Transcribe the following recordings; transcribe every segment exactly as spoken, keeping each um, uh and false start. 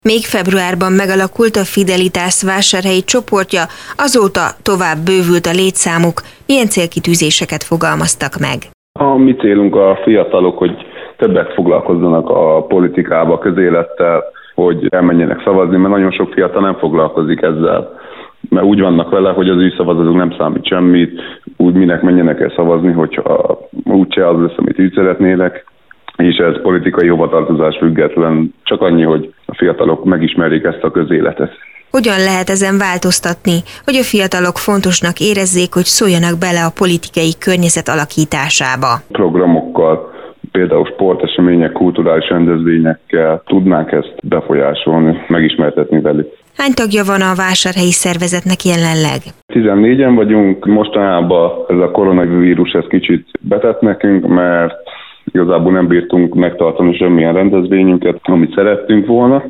Még februárban megalakult a Fidelitás vásárhelyi csoportja, azóta tovább bővült a létszámuk. Milyen célkitűzéseket fogalmaztak meg? A mi célunk a fiatalok, hogy többet foglalkozzanak a politikába, a közélettel, hogy elmenjenek szavazni, mert nagyon sok fiatal nem foglalkozik ezzel. Mert úgy vannak vele, hogy az ő szavazatuk nem számít semmit, úgy minek menjenek el szavazni, hogyha úgyse az lesz, amit úgy szeretnének, és ez politikai hovatartozás független, csak annyi, hogy a fiatalok megismerjék ezt a közéletet. Hogyan lehet ezen változtatni, hogy a fiatalok fontosnak érezzék, hogy szóljanak bele a politikai környezet alakításába? Programokkal, például sportesemények, kulturális rendezvényekkel tudnánk ezt befolyásolni, megismertetni velük. Hány tagja van a vásárhelyi szervezetnek jelenleg? tizennégyen vagyunk, mostanában ez a koronavírus ez kicsit betett nekünk, mert igazából nem bírtunk megtartani semmilyen rendezvényünket, amit szerettünk volna,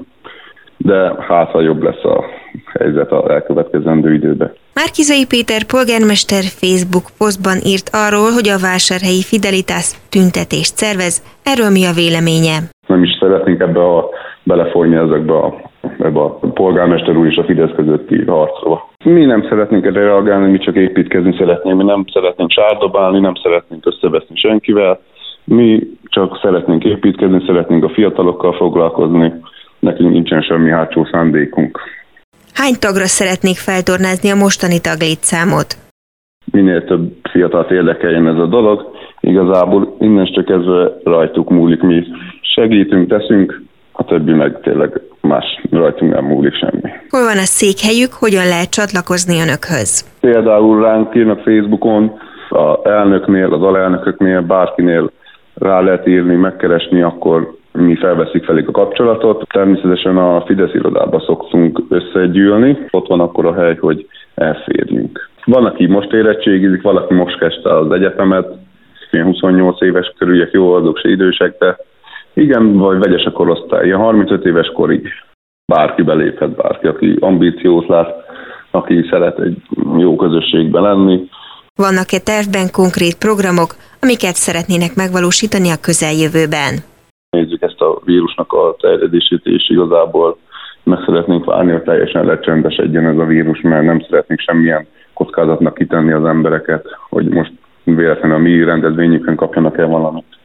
de hát ha jobb lesz a helyzet az elkövetkezendő időben. Márki-Zay Péter polgármester Facebook posztban írt arról, hogy a vásárhelyi Fidelitás tüntetést szervez. Erről mi a véleménye? Nem is szeretnénk ebbe a belefolyni ezekbe a, ebbe a polgármester úr és a Fidesz közötti harcba. Mi nem szeretnénk erre reagálni, mi csak építkezni szeretnénk, mi nem szeretnénk sárdobálni, nem szeretnénk összeveszni senkivel, mi csak szeretnénk építkezni, szeretnénk a fiatalokkal foglalkozni, nekünk nincsen semmi hátsó szándékunk. Hány tagra szeretnék feltornázni a mostani taglétszámot? Minél több fiatalt érdekeljen ez a dolog, igazából innentől kezdve rajtuk múlik, mi segítünk, teszünk, a többi meg tényleg más rajtunk nem múlik semmi. Hol van a székhelyük, hogyan lehet csatlakozni önökhöz? Például ránk írnak Facebookon, az elnöknél, az alelnököknél, bárkinél rá lehet írni, megkeresni, akkor mi felveszik velük a kapcsolatot. Természetesen a Fidesz irodában szoktunk összegyűlni, ott van akkor a hely, hogy elférjünk. Van, aki most érettségizik, valaki most kezdte az egyetemet, ilyen huszonnyolc éves körüliek, jó azok se idősek, de igen, vagy vegyes a korosztály, ilyen harmincöt éves korig bárki beléphet, bárki, aki ambíciót lát, aki szeret egy jó közösségben lenni. Vannak-e tervben konkrét programok, amiket szeretnének megvalósítani a közeljövőben? Nézzük ezt a vírusnak a terjedését, és igazából meg szeretnénk várni, hogy teljesen lecsendesedjen ez a vírus, mert nem szeretnénk semmilyen kockázatnak kitenni az embereket, hogy most véletlenül a mi rendezvényükön kapjanak el valamit.